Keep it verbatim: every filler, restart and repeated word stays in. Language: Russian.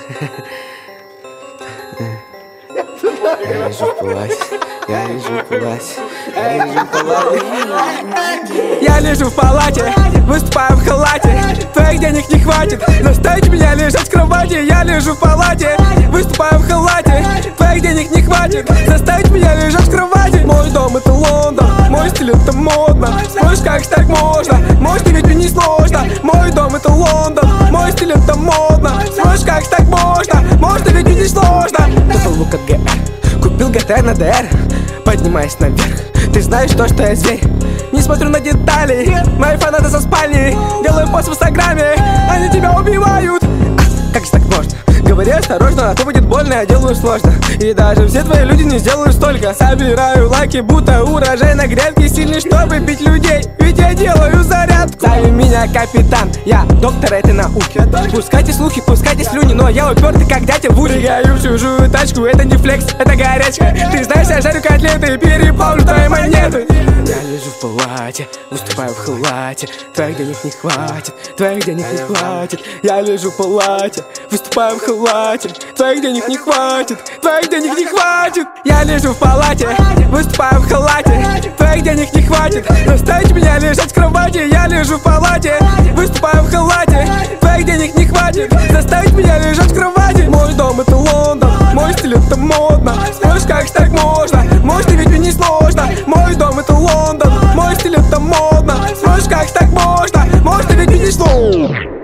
Я лежу в палате, я лежу в палате, я лежу в палате. Я лежу в палате, выступаю в халате. Твоих денег не хватит заставить меня лежать в кровати. Я лежу в палате, выступаю в халате. Твоих денег не хватит заставить меня лежать в кровати. Мой дом это Лондон, мой стиль это модно. Спросишь, как так можно? Мой стиль ведь мне не сложно. Мой дом это Лондон, мой стиль это модно. Спросишь, как так можно? Может ведь мне не сложно. Купил лук от ГР, купил ГТР на ДР. Поднимаюсь наверх, ты знаешь то, что я зверь. Не смотрю на детали, мои фанаты со спальни. Делаю пост в инстаграме, они тебя убивают. А, как же так можно? Говори осторожно, а то будет больно, я делаю сложно. И даже все твои люди не сделают столько. Собираю лайки, будто урожай на грядке. Сильный, чтобы бить людей, ведь я делаю зарядку. Зови меня капитан, я доктор этой науки. Пускайте слухи, пускайте слюни, но я упертый, как дятел в уре. Гаю в чужую тачку, это не флекс, это горячка. Ты знаешь, я жарю котлеты и переплавлю твои монеты. Я лежу в палате, выступаю в халате. Твоих денег не хватит, твоих денег не хватит. Я лежу в палате, выступаю в халате. Твоих денег не хватит, твоих денег не хватит. Я лежу в палате, выступаю в халате. Твоих денег не хватит заставить меня лежать в кровати. Я лежу в палате, выступаю в халате. Твоих денег не хватит заставить меня лежать в кровати. Мой дом это Лондон, мой стиль это модно. Спросишь, как же так можно? Может ведь мне не сложно. Мой дом это Лондон, мой стиль это модно. Спросишь, как же так можно? Может ведь мне не сложно.